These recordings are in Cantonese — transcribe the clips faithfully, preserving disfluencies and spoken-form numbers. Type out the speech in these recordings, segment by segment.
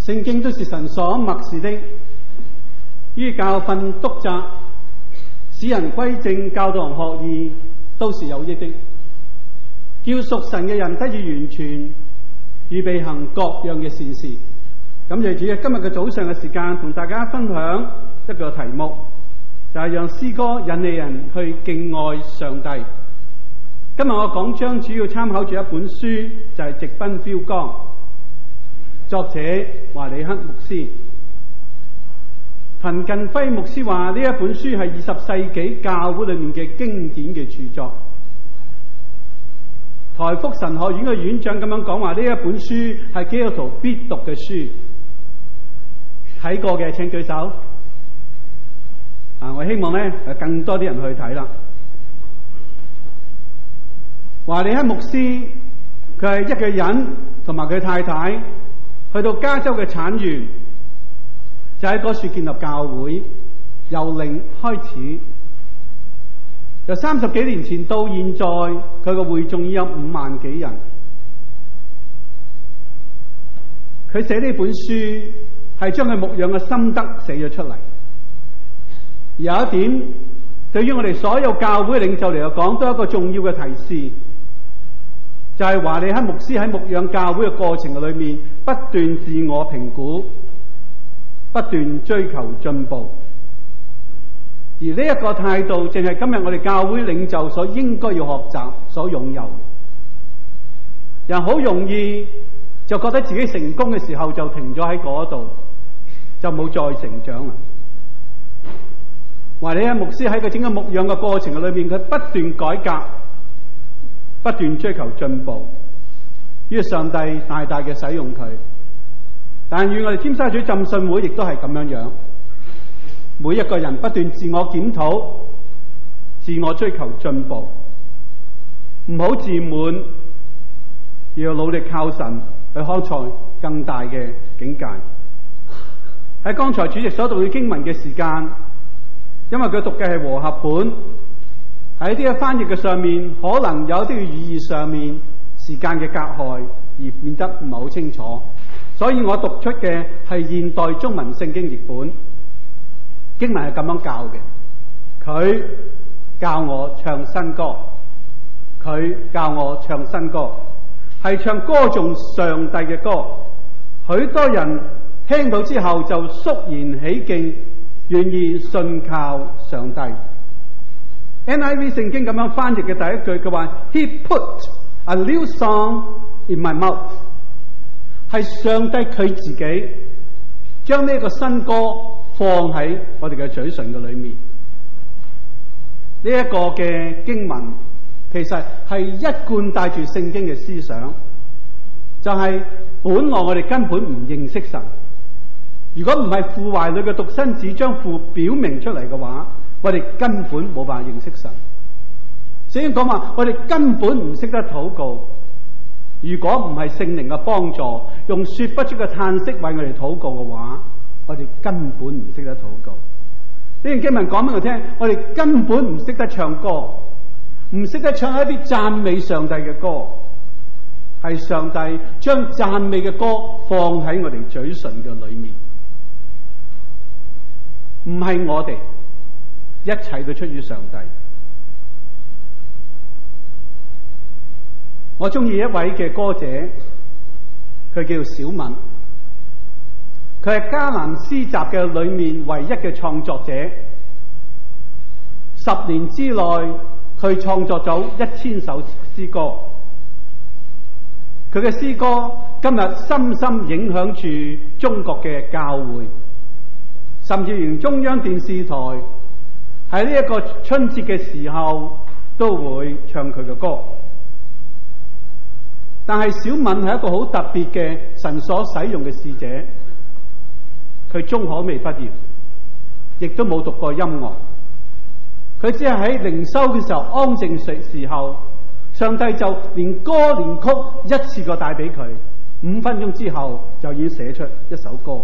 聖經都是神所默示的，於教訓、督責、使人歸正、教導人學義，都是有益的，叫屬神嘅人得以完全，預備行各樣嘅善事。感謝主，今日嘅早上嘅時間，同大家分享一個題目，就係、是、讓詩歌引領人去敬愛上帝。今日我講章主要參考住一本書，就係、是《直奔標竿》，作者華理克牧師。陳近輝牧師話呢一本書係二十世紀教會裏面嘅經典嘅著作。台福神學院嘅院長咁樣講話，呢一本書係基督徒必讀嘅書。睇過嘅請舉手。啊，我希望咧更多啲人去睇啦。華理克牧師佢係一個人同埋佢太太去到加州嘅產園，就喺嗰處建立教會，由零開始。由三十幾年前到現在，佢嘅會眾已有五萬幾人。佢寫呢本書係將佢牧養嘅心得寫咗出嚟。有一點對於我哋所有教會領袖嚟講，都係一個重要嘅提示，就係華理克牧師喺牧養教會嘅過程裏面，不斷自我評估，不斷追求進步。而呢一個態度，正係今日我哋教會領袖所應該要學習、所擁有。人好容易就覺得自己成功嘅時候就停咗喺嗰度，就冇再成長啦。華理克牧師喺佢整個牧養嘅過程裏邊，佢不斷改革，不斷追求進步，於是上帝大大嘅使用佢。但願我哋尖沙咀浸信會亦都係咁樣樣。每一個人不斷自我檢討、自我追求進步，唔好自滿，要努力靠神去開創更大嘅境界。喺剛才主席所讀嘅經文嘅時間，因為佢讀嘅係和合本，喺呢啲嘅翻譯嘅上面，可能有啲嘅語義上面時間嘅隔閡而變得唔係好清楚，所以我讀出嘅係現代中文聖經譯本。經文係咁樣教嘅，佢教我唱新歌，佢教我唱新歌，係唱歌頌上帝嘅歌。許多人聽到之後就肅然起敬，願意信靠上帝。N I V 聖經咁樣翻譯嘅第一句，佢話 He put a new song in my mouth， 係上帝佢自己將呢個新歌放喺我哋嘅嘴唇嘅裏面。呢一個嘅經文其實係一貫帶住聖經嘅思想，就係本來我哋根本唔認識神，如果唔係父懷裏嘅獨生子將父表明出嚟嘅話，我哋根本冇辦法認識神。聖經講話我哋根本唔識得禱告，如果唔係聖靈嘅幫助，用說不出嘅嘆息為我哋禱告嘅話，我哋根本唔識得禱告。呢段經文講俾我聽，我哋根本唔識得唱歌，唔識得唱一啲讚美上帝嘅歌，係上帝將讚美嘅歌放喺我哋嘴唇嘅裏面，唔係我哋，一切都出於上帝。我中意一位嘅歌者，佢叫小敏。佢係迦南詩集嘅裏面唯一嘅創作者，十年之內佢創作咗一千首詩歌。佢嘅詩歌今日深深影響住中國嘅教會，甚至連中央電視台喺呢一個春節嘅時候都會唱佢嘅歌。但係小敏係一個好特別嘅神所使用嘅使者。佢中學未畢業，亦都冇讀過音樂。佢只係喺靈修嘅時候安靜時時候，上帝就連歌連曲一次過帶俾佢，五分鐘之後就已經寫出一首歌。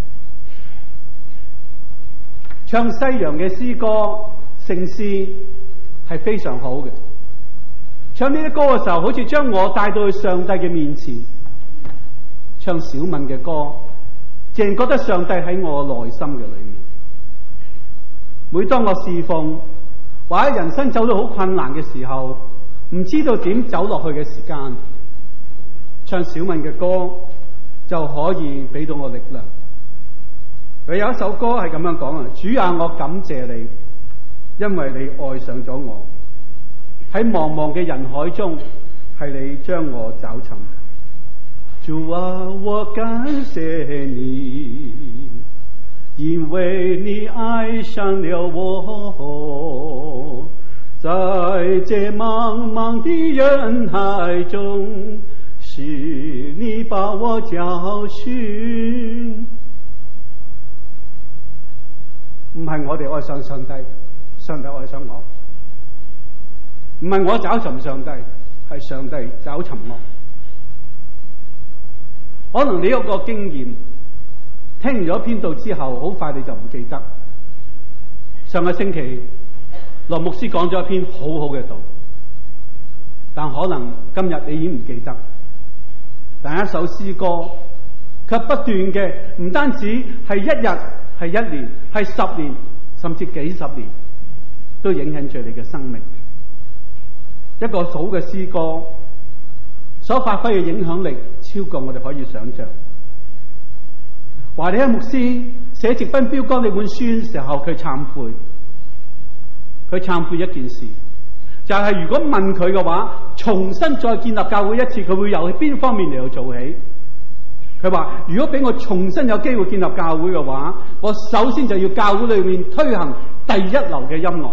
唱西洋嘅詩歌、聖詩係非常好嘅。唱呢啲歌嘅時候，好似將我帶到去上帝嘅面前。唱小敏嘅歌， 淨覺得上帝喺我內心嘅裏面。每當我侍奉或者人生走到好困難嘅時候，唔知道點走落去嘅時間，唱小敏嘅歌就可以俾到我力量。佢有一首歌係咁樣講啊：主啊，我感謝你，因為你愛上咗我，喺茫茫嘅人海中，係你將我找尋。主啊，我感謝你，因為你愛上了我，在這茫茫的人海中，是你把我找尋。唔係我哋愛上上帝，上帝愛上我；唔係我找尋上帝，係上帝找尋我。可能你有個經驗，聽完咗篇道之後，好快你就唔記得。上個星期羅牧師講咗一篇好好嘅道，但可能今日你已經唔記得。但一首詩歌卻不斷嘅，唔單止係一日，係一年，係十年，甚至幾十年，都影響住你嘅生命。一個好嘅詩歌所發揮嘅影響力超過我哋可以想象。華理克牧師寫直奔標杆呢本書嘅時候，佢懺悔，佢懺悔一件事，就係、是、如果問佢嘅話，重新再建立教會一次，佢會由邊方面嚟到做起？佢話：如果俾我重新有機會建立教會嘅話，我首先就要教會裏面推行第一流嘅音樂。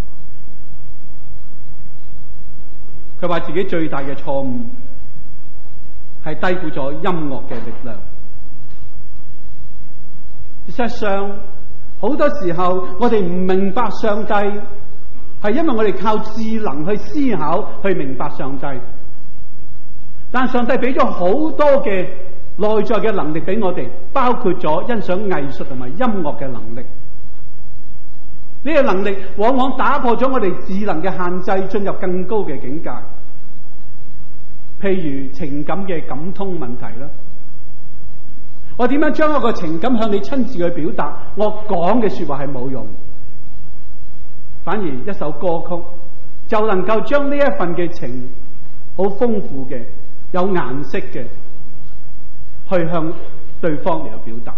佢話自己最大嘅錯誤係低估咗音樂嘅力量。事實上，好多時候我哋唔明白上帝，係因為我哋靠智能去思考去明白上帝。但上帝俾咗好多嘅內在嘅能力俾我哋，包括咗欣賞藝術同埋音樂嘅能力。呢個能力往往打破咗我哋智能嘅限制，進入更高嘅境界。譬如情感嘅感通問題啦，我點樣將一個情感向你親自去表達？我講嘅說話係冇用，反而一首歌曲就能夠將呢一份嘅情好豐富嘅、有顏色嘅，去向對方嚟去表達。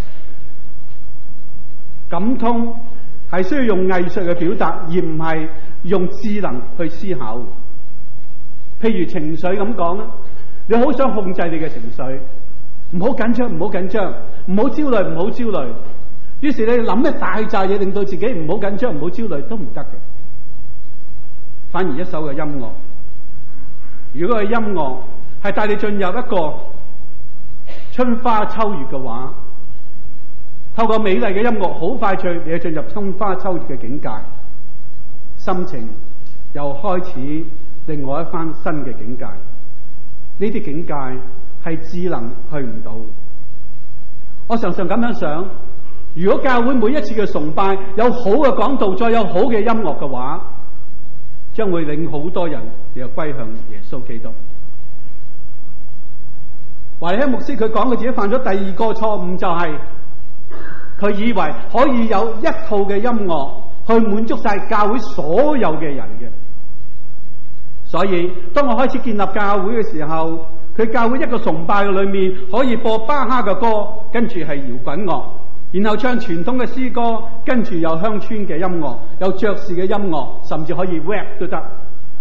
感通係需要用藝術嘅表達，而唔係用智能去思考。譬如情緒咁講啦，你好想控制你嘅情緒，唔好緊張，唔好緊張，唔好焦慮，唔好焦慮。於是你諗一大扎嘢，令到自己唔好緊張，唔好焦慮，都唔得嘅。反而一首嘅音樂，如果個音樂係帶你進入一個春花秋月嘅話，透過美麗嘅音樂，好快脆你進入春花秋月嘅境界，心情又開始另外一番新嘅境界。呢啲境界係智能去唔到。我常常咁樣想，如果教會每一次嘅崇拜有好嘅講道，再有好嘅音樂嘅話，將會令好多人又歸向耶穌基督。華理克牧師佢講佢自己犯咗第二個錯誤，就係佢以為可以有一套嘅音樂去滿足晒教會所有嘅人嘅。所以當我開始建立教會嘅時候，佢教會一個崇拜裏面可以播巴哈嘅歌，跟住係搖滾樂，然後唱傳統嘅詩歌，跟住有鄉村嘅音樂，有爵士嘅音樂，甚至可以 rap 都得。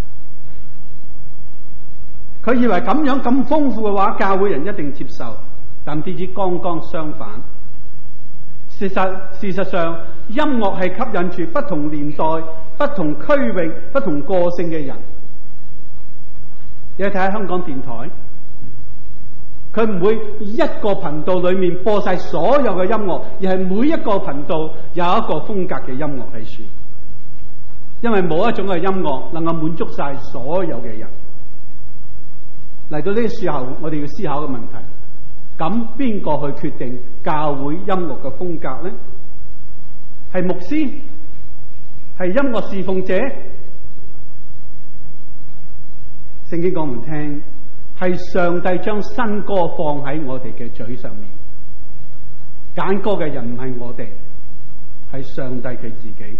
佢以為咁樣咁豐富嘅話，教會人一定接受，但點知剛剛相反。事實事實上，音樂係吸引住不同年代、不同區域、不同個性嘅人。你睇下香港電台，佢唔會一個頻道裏面播晒所有嘅音樂，而係每一個頻道有一個風格嘅音樂喺處。因為冇一種嘅音樂能夠滿足晒所有嘅人。嚟到呢個時候，我哋要思考嘅問題，咁邊個去決定教會音樂嘅風格呢？係牧師？係音樂侍奉者？聖經講唔聽，係上帝將新歌放喺我哋嘅嘴上面。 揀歌嘅人唔係我哋，係上帝佢自己。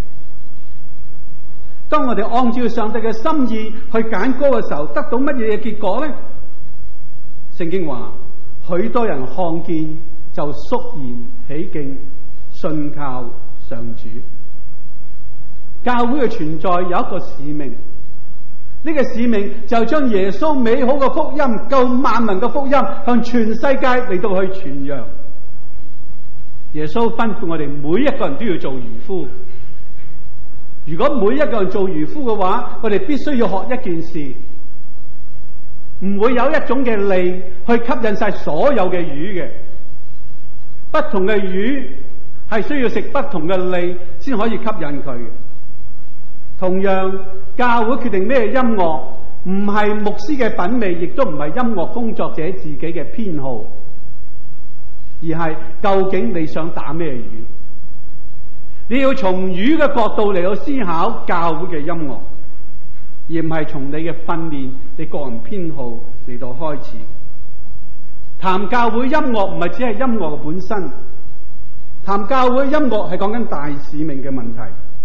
當我哋按照上帝嘅心意去揀歌嘅時候，得到乜嘢嘅結果呢？聖經話，許多人看見就肅然起敬，信靠上主。教會嘅存在有一個使命，呢個使命就將耶穌美好嘅福音、救萬民嘅福音向全世界嚟到去傳揚。耶穌吩咐我哋每一個人都要做漁夫。如果每一個人做漁夫嘅話，我哋必須要學一件事，唔會有一種嘅餌去吸引晒所有嘅魚嘅。不同嘅魚係需要食不同嘅餌先可以吸引佢嘅。同樣，教會決定咩音樂，唔係牧師嘅品味，亦都唔係音樂工作者自己嘅偏好，而係究竟你想打咩魚？你要從魚嘅角度嚟到思考教會嘅音樂，而唔係從你嘅訓練、你個人偏好嚟到開始。談教會音樂唔係只係音樂嘅本身，談教會音樂係講緊大使命嘅問題。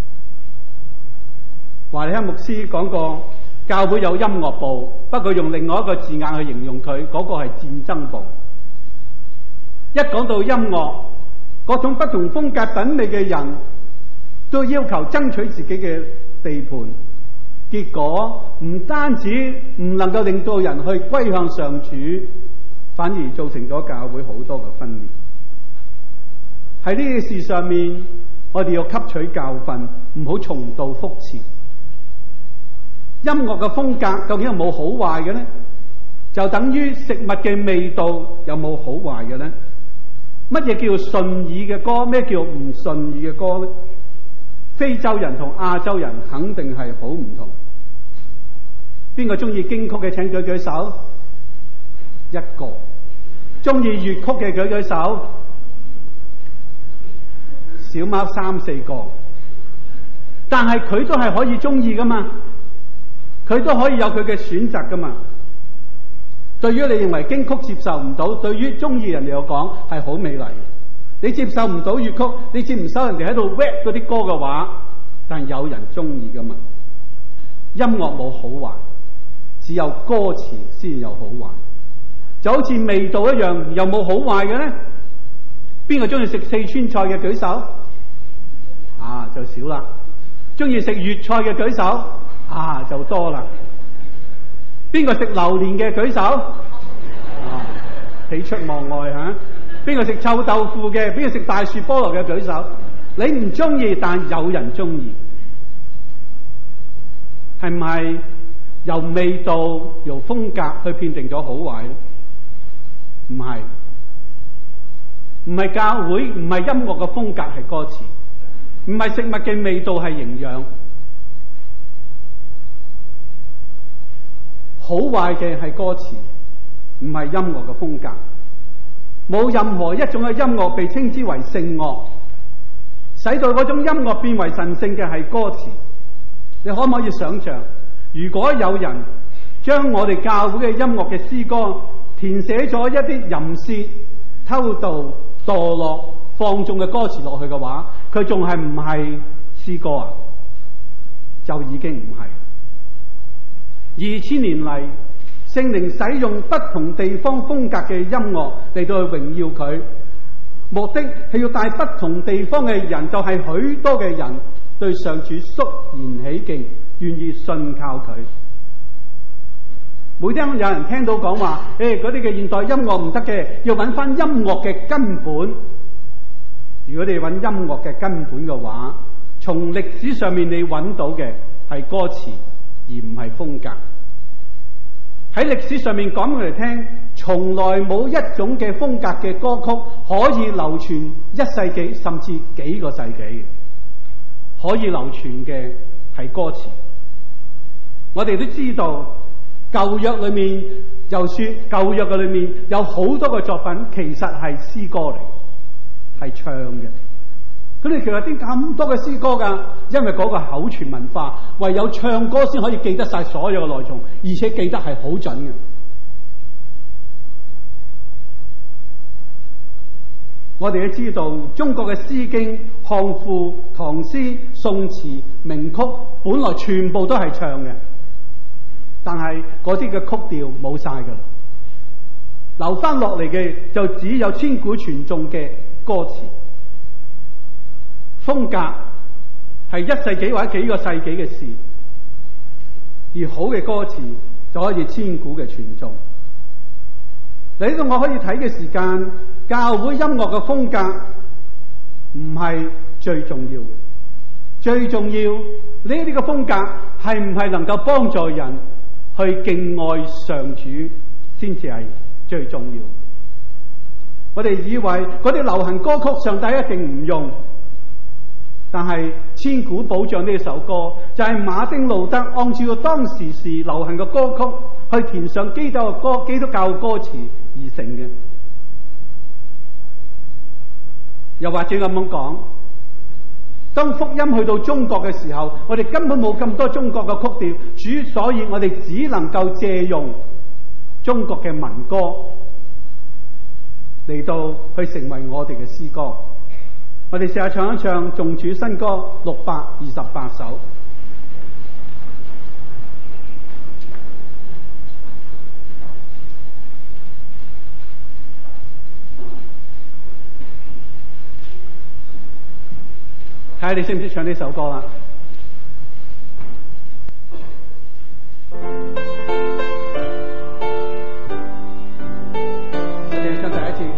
華理克牧師講過，教會有音樂部，不過用另外一個字眼去形容佢，嗰個係戰爭部。一講到音樂，各種不同風格品味嘅人都要求爭取自己嘅地盤，結果唔單止唔能夠令到人去歸向上主，反而造成咗教會好多嘅分裂。喺呢件事上面，我哋要吸取教訓，唔好重蹈覆轍。音樂嘅風格究竟有冇好壞嘅呢？就等於食物嘅味道有冇好壞嘅呢？乜嘢叫順耳嘅歌？咩叫唔順耳嘅歌呢？非洲人同亞洲人肯定係好唔同。邊個中意京曲嘅請舉舉手？一個。中意粵曲嘅舉舉手？小貓三四個。但係佢都係可以中意噶嘛，佢都可以有佢嘅選擇噶嘛。對於你認為京曲接受唔到，對於中意人嚟講係好美麗。你接受唔到粵曲，你接唔收人哋喺度 rap 嗰啲歌嘅話，但有人中意噶嘛。音樂冇好壞，只有歌詞先有好壞。就好似味道一樣，有冇好壞嘅咧？邊個中意食四川菜嘅舉手？啊，就少啦。中意食粵菜嘅舉手？啊，就多啦。邊個食榴蓮嘅舉手？啊，喜出望外吓。邊個食臭豆腐嘅？邊個食大樹菠蘿嘅舉手？你唔中意，但有人中意，係唔係由味道、由風格去判定咗好壞咧？唔係，唔係教會，唔係音樂嘅風格係歌詞，唔係食物嘅味道係營養。好壞嘅係歌詞，唔係音樂嘅風格。冇任何一種嘅音樂被稱之為聖樂，使到嗰種音樂變為神聖嘅係歌詞。你可唔可以想象，如果有人將我哋教會嘅音樂嘅詩歌填寫咗一啲淫褻、偷盜、墮落、放縱嘅歌詞落去嘅話，佢仲係唔係詩歌啊？就已經唔係。二千年嚟，聖靈使用不同地方風格嘅音樂嚟到去榮耀佢，目的係要帶不同地方嘅人，就係許多嘅人對上主肅然起敬，願意信靠佢。每當有人聽到講話，誒嗰啲嘅現代音樂唔得嘅，要揾翻音樂嘅根本。如果你揾音樂嘅根本嘅話，從歷史上面你揾到嘅係歌詞，而唔係風格。喺歷史上面講俾我哋聽，從來冇一種嘅風格嘅歌曲可以流傳一世紀甚至幾個世紀，可以流傳嘅係歌詞。我哋都知道舊約裏面，就算舊約嘅裏面有好多嘅作品其實係詩歌嚟，係唱嘅。咁你其實點咁多嘅詩歌㗎？因為嗰個口傳文化，唯有唱歌先可以記得晒所有嘅內容，而且記得係好準嘅。 我哋都知道中國嘅詩經、漢賦、唐詩、宋詞、名曲本來全部都係唱嘅，但係嗰啲嘅曲調冇晒㗎啦，留翻落嚟嘅就只有千古傳頌嘅歌詞。風格係一世紀或者幾個世紀嘅事，而好嘅歌詞就可以千古嘅傳頌。嚟到我可以睇嘅時間，教會音樂嘅風格唔係最重要嘅，最重要呢啲嘅風格係唔係能夠幫助人去敬愛上主先至係最重要。我哋以為嗰啲流行歌曲上帝一定唔用，但係千古保障呢首歌就係馬丁路德按照當時時流行嘅歌曲去填上基督嘅歌基督教嘅歌詞而成嘅。又或者咁樣講，當福音去到中國嘅時候，我哋根本冇咁多中國嘅曲調，主所以我哋只能夠借用中國嘅民歌嚟到去成為我哋嘅詩歌。我哋試下唱一唱頌主新歌六百二十八首。睇下你識唔識唱呢首歌啦？我哋唱第一次。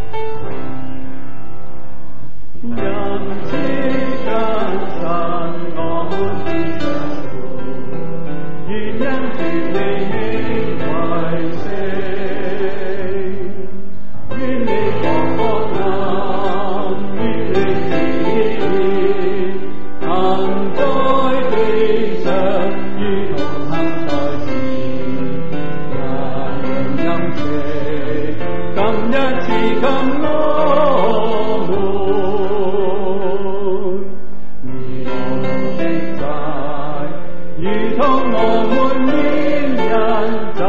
人之間神我們相互，願因住你為聖，願你降福臨，願你行在地上，如同行在天，人人感謝，今一次給我們，如同我們面人在。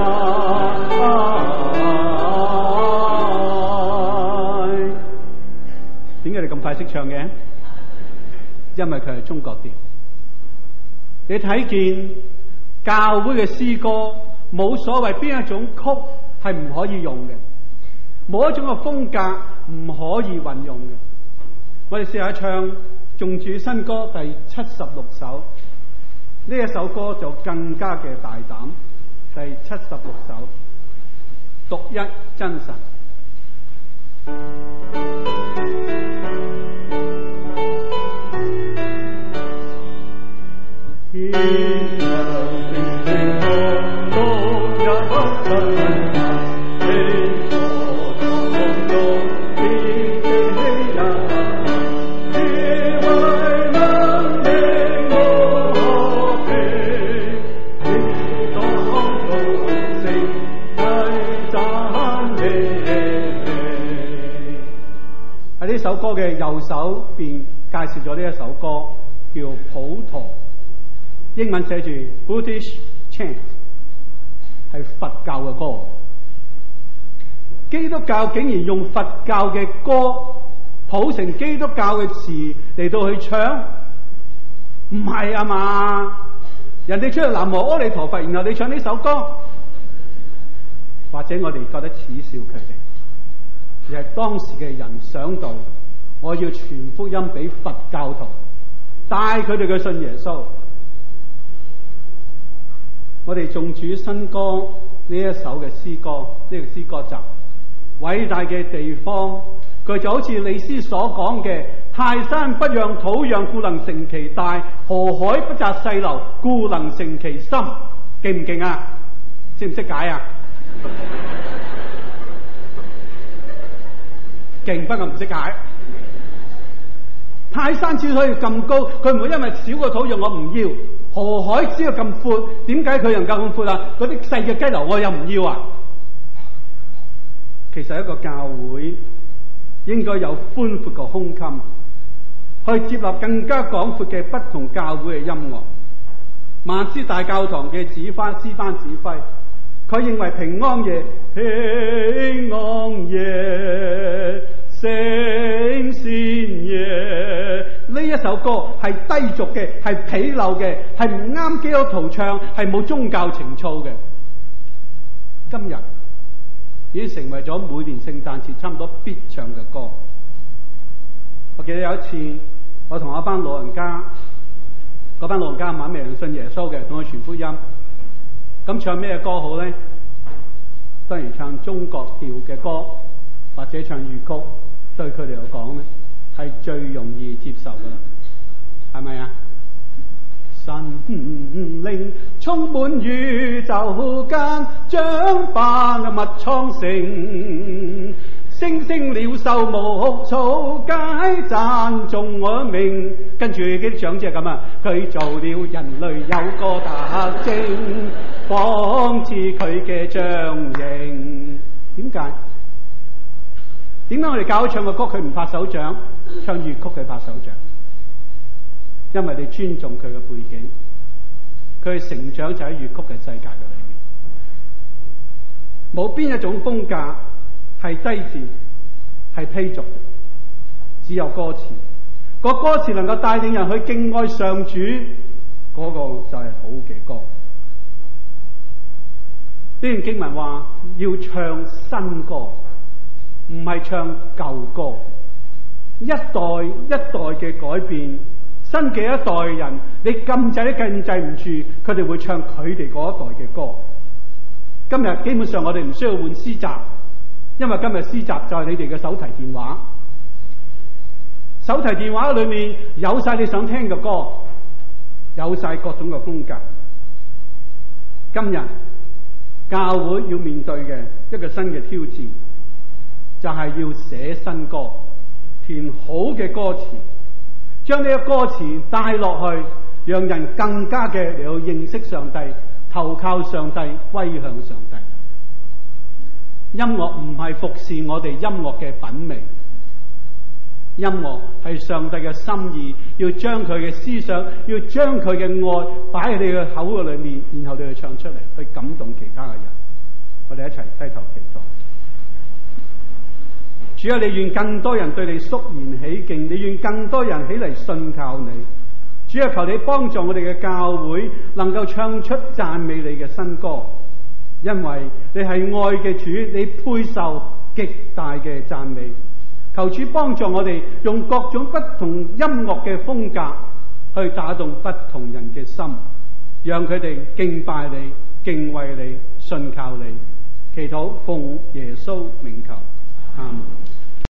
點解你咁快識唱嘅？因為佢係中國調。你睇見教會嘅詩歌冇所謂邊一種曲係唔可以用嘅，冇一種嘅風格唔可以運用嘅。我哋試下唱頌主新歌第七十六首，呢一首歌就更加嘅大膽。第七十六首，獨一真神。天上聖聖歌，獨一真神，你所創造天地人，智慧能力無可比，你所創造聖體讚美。喺呢首歌嘅右手邊介紹咗呢一首歌叫普陀，英文寫住 Buddhist Chant， 係佛教嘅歌。基督教竟然用佛教嘅歌譜成基督教嘅詞嚟到去唱，唔係啊嘛？人哋出去南無阿彌陀佛，然後你唱呢首歌，或者我哋覺得恥笑佢哋，而係當時嘅人想到我要傳福音俾佛教徒，帶佢哋去信耶穌。我哋頌主新歌呢一首嘅詩歌，呢個詩歌集，偉大嘅地方，佢就好似李斯所講嘅：泰山不讓土壤，故能成其大；河海不擇細流，故能成其深。勁唔勁啊？識唔識解啊？勁，不過唔識解。泰山之所以咁高，佢唔會因為少個土壤我唔要。河海只有咁闊，點解佢能夠咁闊啊？嗰啲細嘅雞流我又唔要啊！其實一個教會應該有寬闊嘅胸襟，去接納更加廣闊嘅不同教會嘅音樂。萬斯大教堂嘅指揮詩班指揮，佢認為平安夜，平安夜聖善夜。呢一首歌係低俗嘅，係鄙陋嘅，係唔啱基督徒唱，係冇宗教情操嘅。今日已經成為咗每年聖誕節差唔多必唱嘅歌。我記得有一次，我同一班老人家，嗰班老人家晚未人信耶穌嘅，同佢傳福音。咁唱咩歌好咧？當然唱中國調嘅歌，或者唱粵曲，對佢哋嚟講咧係最容易接受噶啦，係咪啊？神靈充滿宇宙間，長霸嘅物蒼成，星星鳥獸牧草皆讚頌我名。跟住啲長者咁啊，佢做了人類有個特徵，仿似佢嘅像形。點解？點解我哋教會唱嘅歌佢唔拍手掌，唱粵曲佢拍手掌？因為你尊重佢嘅背景，佢嘅成長就喺粵曲嘅世界嘅裏面。冇邊一種風格係低賤，係卑俗嘅，只有歌詞。個歌詞能夠帶領人去敬愛上主，嗰個就係好嘅歌。呢段經文話要唱新歌，唔係唱舊歌。一代一代嘅改變，新嘅一代人，你禁制都禁制唔住，佢哋會唱佢哋嗰一代嘅歌。今日基本上我哋唔需要換詩集，因為今日詩集就係你哋嘅手提電話。手提電話裏面有晒你想聽嘅歌，有晒各種嘅風格。今日教會要面對嘅一個新嘅挑戰，就係要寫新歌，填好嘅歌詞，將呢個歌詞帶落去，讓人更加嘅嚟到認識上帝，投靠上帝，歸向上帝。音樂唔係服侍我哋音樂嘅品味，音樂係上帝嘅心意，要將佢嘅思想，要將佢嘅愛擺喺你嘅口嘅裏面，然後你去唱出嚟，去感動其他嘅人。我哋一齊低頭祈禱。主啊，你願更多人對你肅然起敬，你願更多人起嚟信靠你。主啊，求你幫助我哋嘅教會能夠唱出讚美你嘅新歌，因為你係愛嘅主，你配受極大嘅讚美。求主幫助我哋用各種不同音樂嘅風格去打動不同人嘅心，讓佢哋敬拜你、敬畏你、信靠你。祈禱奉耶穌名求，阿們。